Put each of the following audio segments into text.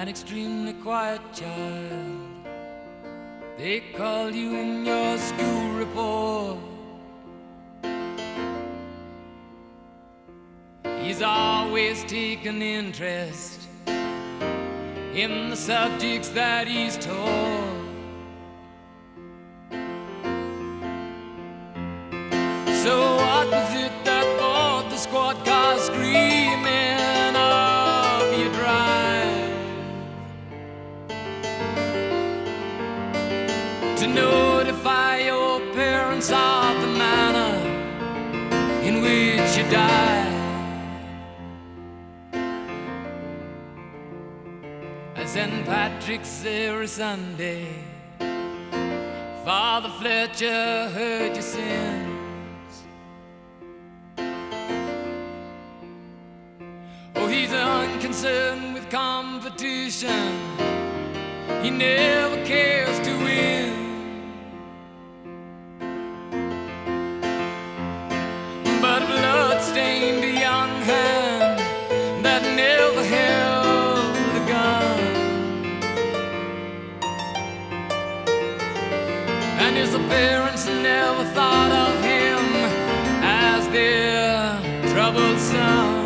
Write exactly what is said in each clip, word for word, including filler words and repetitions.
an extremely quiet child. They call you in your school report. He's always taken interest in the subjects that he's taught. So what was it that brought the squad car screaming up your drive? To notify your parents of the manner in which you died. At Saint Patrick's every Sunday, Father Fletcher heard your sins. Oh, he's unconcerned with competition. He never cares to win. But a blood-stained young hand that never held a gun, and his parents never thought of him as their troubled son.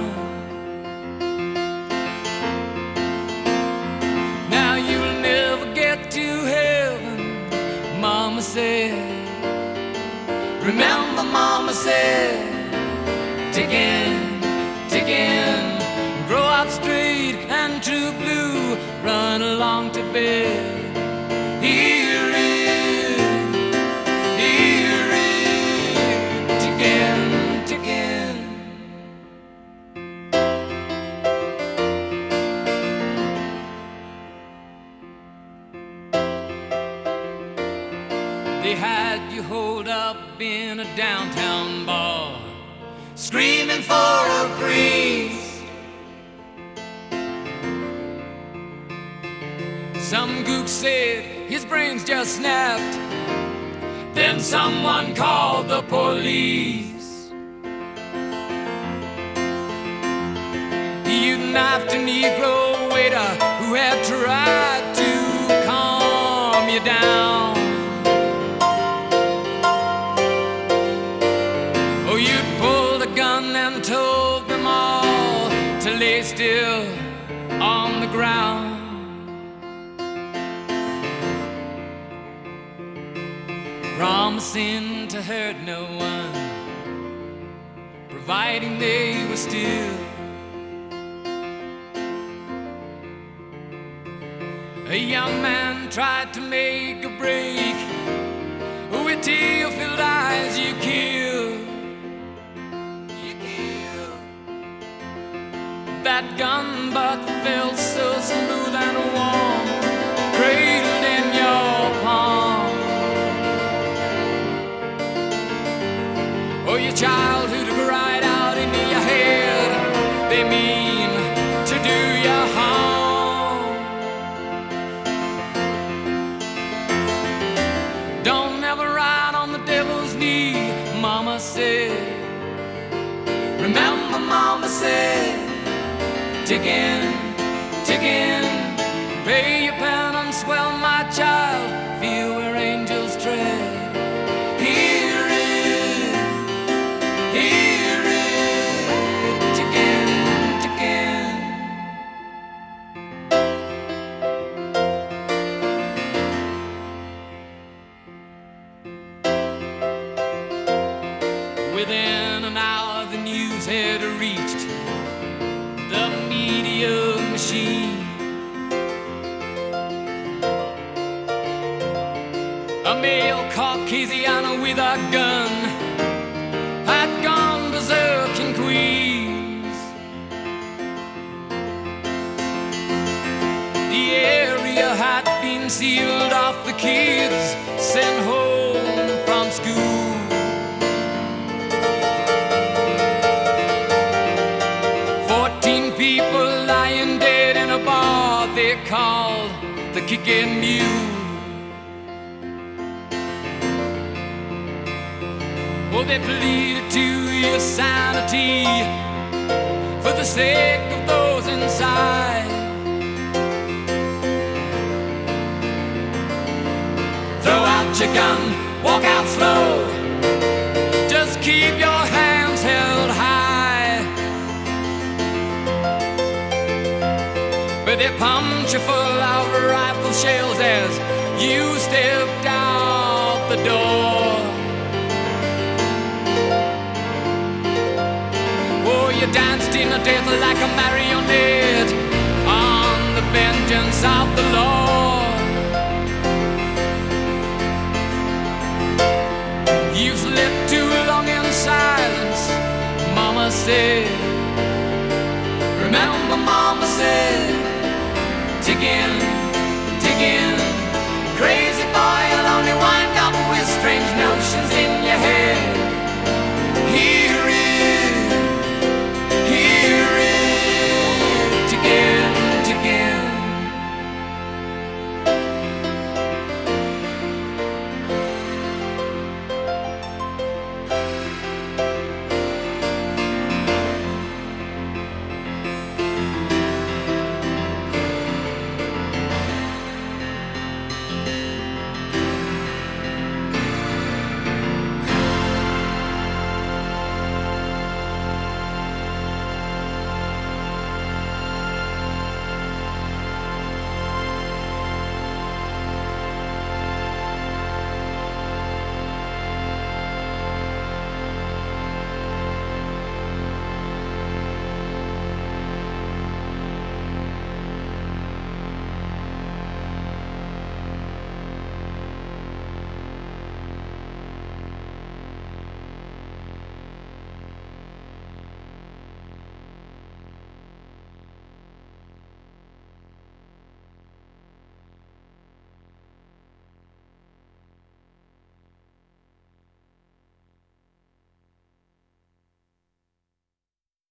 Now you'll never get to heaven, Mama said. Remember, Mama said, dig in, dig in, grow up straight and true blue, run along to bed. Hear it, hear it, dig in, dig in. They had you hold up in a downtown bar, screaming for a priest. Some gook said his brains just snapped. Then someone called the police. You knifed a Negro waiter who had tried to calm you down. Oh, you'd pulled a gun and told them all to lay still on the ground. Promising to hurt no one, providing they were still. A young man tried to make a break. With tear-filled eyes you killed. You killed. That gun butt felt so smooth and warm, cradled in your palm. Oh, your childhood right out into your head. They mean to do you harm. Don't ever ride on the devil's knee, Mama said. Remember, Mama said, dig in, dig in, pay your penance well, my child, feel where angels tread. Hear it, hear it, dig in, dig in. Within an hour the news had reached the media machine. A male Caucasian with a gun had gone berserk in Queens. The area had been sealed off, the kids sent home from school. Fourteen people lying dead in a bar they called the Kicking Mule. Oh, they pleaded to your sanity for the sake of those inside. your gun, walk out slow. Just keep your hands held high. But they pumped you full of rifle shells as you stepped out the door. Oh, you danced in the death like a marionette on the vengeance of the Lord. You slept too long in silence, Mama said. Remember, Mama said, ticking